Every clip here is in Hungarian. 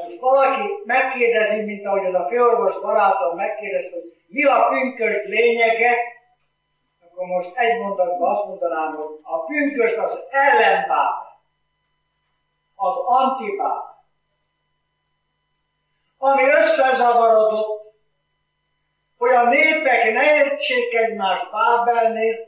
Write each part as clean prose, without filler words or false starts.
most valaki megkérdezi, mint ahogy ez a főorvos barátom megkérdezte, hogy mi a pünkösd lényege, akkor most egy mondatban azt mondanám, hogy a pünkösd az ellenpápa, az antipápa, ami összezavarodott, hogy a népek ne értsék egymást Bábelnél.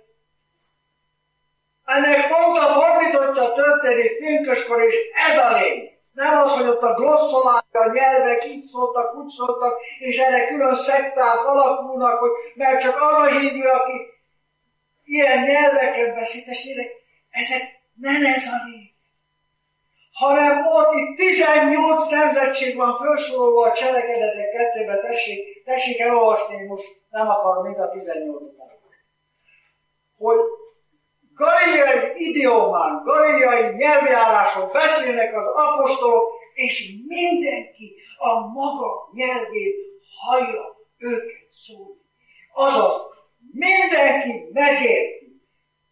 Ennek pont a fordítottja történik pünköskor, és ez a lény. Nem az, hogy ott a glosszolák, a nyelvek így szóltak, úgy szóltak, és ennek külön szekták alakulnak, hogy mert csak az a hívő, aki ilyen nyelveken beszél, testvérek, ezek nem ez a lény. Hanem ott itt 18 nemzetség van felsorolva a Cselekedetek 2-ben, tessék elolvasni, én most nem akarom mind a 18-at. Hogy galileai idiómán, galileai nyelvjáráson beszélnek az apostolok, és mindenki a maga nyelvén hallja őket szólni. Azaz, mindenki megérti.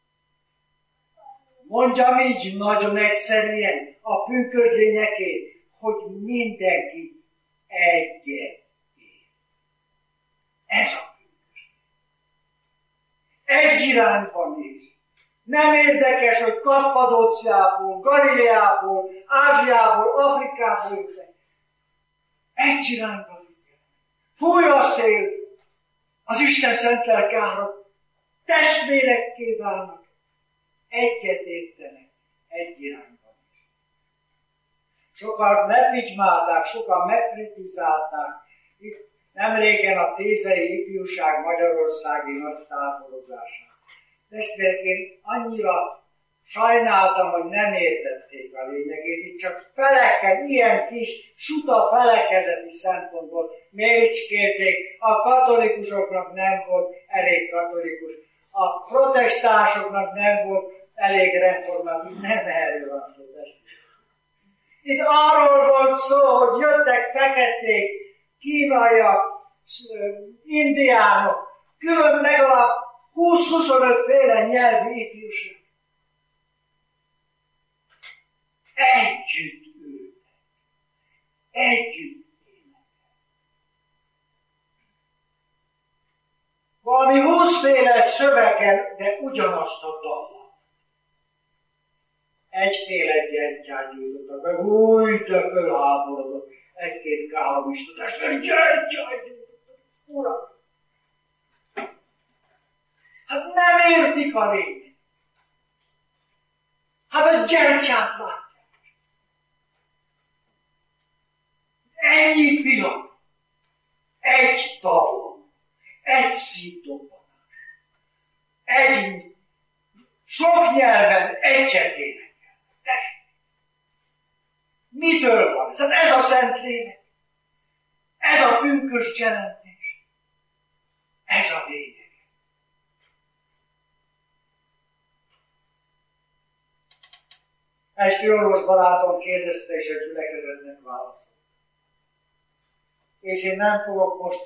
Mondjam így nagyon egyszerűen a pünkösd lényekét, hogy mindenki egyet ér. Ez a pünkösd. Egy irányba néz. Nem érdekes, hogy Kappadóciából, Galileából, Ázsiából, Afrikából jöttek. Egy irányba vigyel. Fúj a szél, az Isten szent lelke árad, testvérekké válnak, egyet értenek, egy irányba. Sokan megvigymálták, sokan megkritizálták. Itt nemrégen a Tézei ifjúság magyarországi nagy táborozását. Testvérek, én annyira sajnáltam, hogy nem értették a lényegét. Itt csak feleken, ilyen kis suta felekezeti szempontból méricskérték. A katolikusoknak nem volt elég katolikus. A protestánsoknak nem volt elég református. Nem erről van szó, testvérek. Itt arról volt szó, hogy jöttek feketék, kínaiak, indiánok, külön legalább 20-25 féle nyelvű ifjúság. Együtt ültek. Együtt énekeltek. Valami 20 féle szövegen, de ugyanazt a dallat. Egyféle gyertyát gyújtottak meg, úgy, de fölháborodott egy-két kálomista testvér, gyertyát gyújtottak. Uram! Hát nem értik a lényeg. Hát a gyertyát látják. Ennyi fiam, egy dallam, egy szívdobbanás, egy sok nyelven egyet énekel. Mitől van ez? Hát ez a Szentlélek. Ez a pünkösd jelentés. Ez a lényeg. Egy főorvos barátom kérdezte, és a gyülekezetnek válaszolt. És én nem fogok most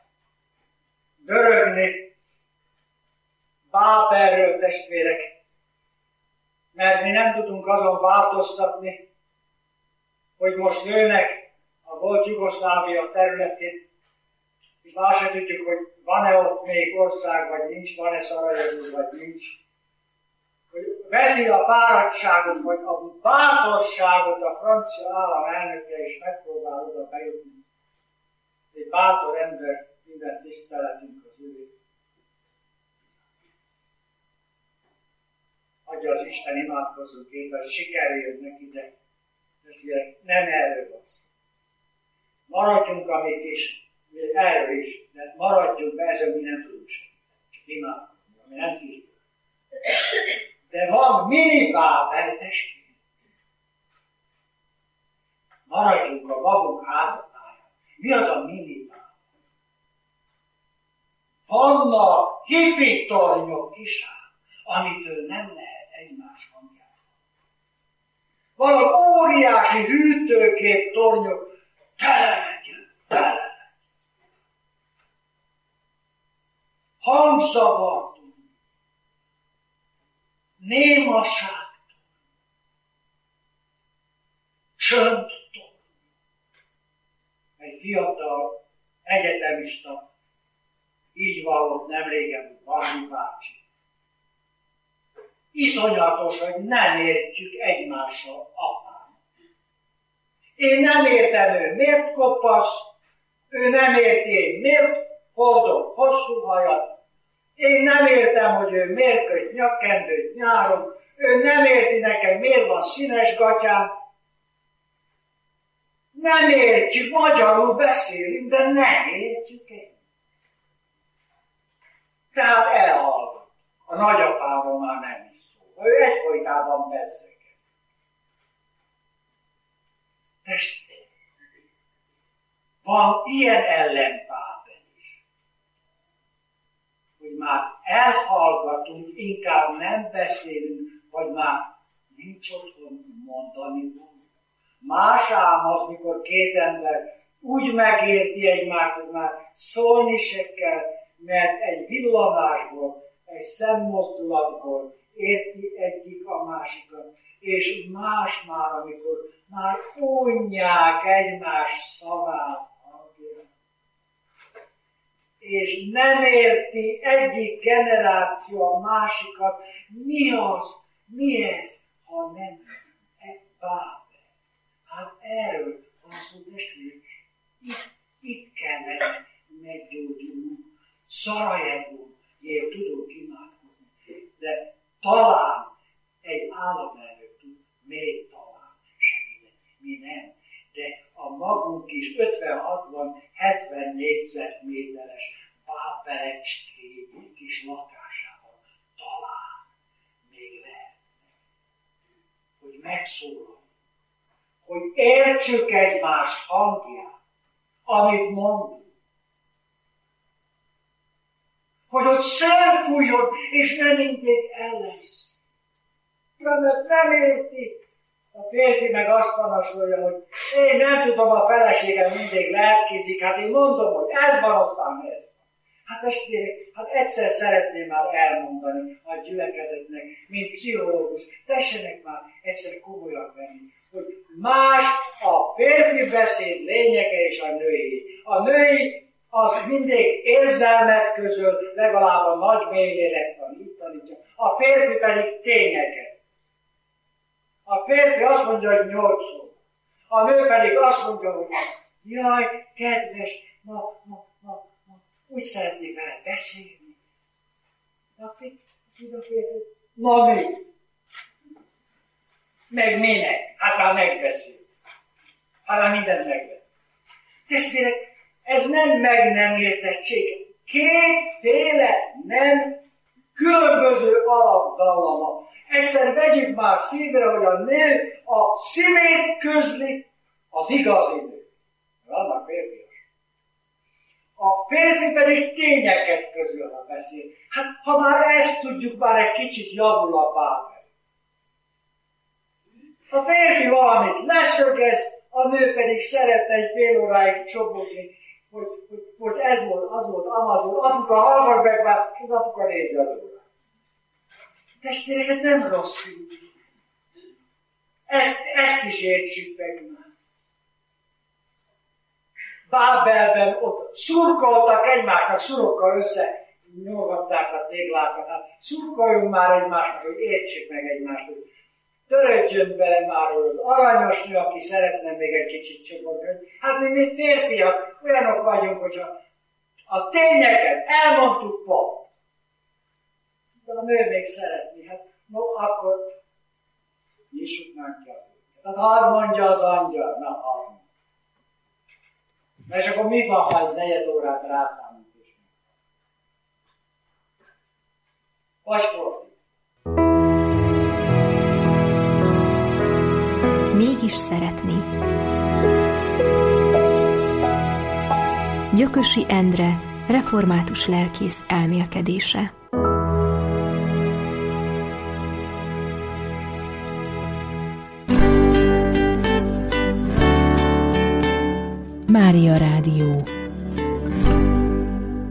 dörögni Bábelről, testvérek, mert mi nem tudunk azon változtatni, hogy most lőnek a volt Jugoszlávia területén, és már se tudjuk, hogy van-e ott még ország, vagy nincs, van-e Szarajevó, vagy nincs. Hogy veszi a fáradtságot, vagy a bátorságot a francia állam elnöke, és megpróbál oda bejutni. Egy bátor ember, minden tiszteletünk az ő. Adja az Isten, imádkozzunk én, hogy sikerüljön neki, de nem erről van szó. Maradjunk, amik is, erről is, de maradjunk be, ezen mi nem tudunk segíteni. Csak imádkozunk, ami nem kis. De van mini Bábel, testvérek. Maradjunk a magunk házatáján. Mi az a mini Bábel? Vannak hifi tornyok kisán, amitől nem lehet egymás hangját. Vannak óriási hűtőkép tornyok, tele legyen. Hangzavartól, némaságtól, csöndtől, egy fiatal egyetemista így vallott nemrégen Barni bácsi. Iszonyatos, hogy nem értjük egymással apám. Én nem értem, ő miért kopasz, ő nem érti, én miért hordok hosszú hajat, én nem értem, hogy ő miért köt nyakkendőt nyáron, ő nem érti nekem, miért van színes gatyám. Nem értjük, magyarul beszélünk, de nem értjük egymást. Tehát elhallgat. A nagyapámról már nem is szól. Ő egyfolytában beszélkezik. Testvérek, van ilyen ellenpápen is, hogy már elhallgatunk, inkább nem beszélünk, vagy már nincs otthon mondani való. Más ám az, mikor két ember úgy megérti egymást, hogy már szólni se kell, mert egy villanásból, egy szemmozdulatból érti egyik a másikat, és más már, amikor már unják egymás szavát, és nem érti egyik generáció a másikat, mi az, mi ez, ha nem egy Bábel. Hát erről van szó, testvérek, itt kellene meggyógyulnunk. Szarajevóért tudunk imádkozni, de talán egy államelnök tud, még talán segíteni, mi nem. De a magunk is 50-60-70 négyzetméteres bábelecskei kis lakásával talán még lehet, hogy megszólal, hogy értsük egymás hangját, amit mondunk. Hogy ott szél fújjon, és nem mindig el lesz. Mert nem érti. A férfi meg azt panaszolja, hogy én nem tudom, a feleségem mindig lelkizik, hát én mondom, hogy ez van, aztán ez van. Hát testvérek, hát egyszer szeretném már elmondani a gyülekezetnek, mint pszichológus, tessenek már egyszer komolyan venni, hogy más a férfi beszéd lényege és a női. A női az mindig érzelmet közöl, legalább a nagy mélylélektan így tanítja. A férfi pedig tényeket. A férfi azt mondja, hogy 8 szó. A nő pedig azt mondja, hogy jaj, kedves, ma, úgy szeretnék vele beszélni. Azt mondja a férfi, na mi? Meg minek? Hát már megbeszél. Hát már mindent megbeszél. Testvérek, ez nem értettség. Kétféle nem különböző alapdallama. Egyszer vegyük már szívre, hogy a nő a szívét közli az igazi nő. Vannak férfiak. A férfi pedig tényeket közül, ha beszél. Hát ha már ezt tudjuk, már egy kicsit javul a Bábel. A férfi valamit leszögez, a nő pedig szeretne egy fél óráig csobogni, hogy ez volt, az volt, amaz volt, apuka hallgass meg már, és az apuka nézi az órát. Testvérek, ez nem rossz így. Ezt is értsük meg már. Bábelben ott szurkoltak egymásnak, szurokkal összenyolgatták a téglákat. Hát szurkoljunk már egymásnak, hogy értsük meg egymást, hogy törődjön bele már az aranyos nő, aki szeretne még egy kicsit csobogni. Hát mi férfiak olyanok vagyunk, hogyha a tényeket elmondtuk pont. De a nő még szeretni, hát no, akkor nyissuk már ki a tényeket. Hát hadd mondja az angyal, na hadd. Na és akkor mi van, ha egy 4 órát rászámít és mi? Vagy fordít. Mégis szeretni. Gyökösi Endre, református lelkész elmélkedése. Mária Rádió.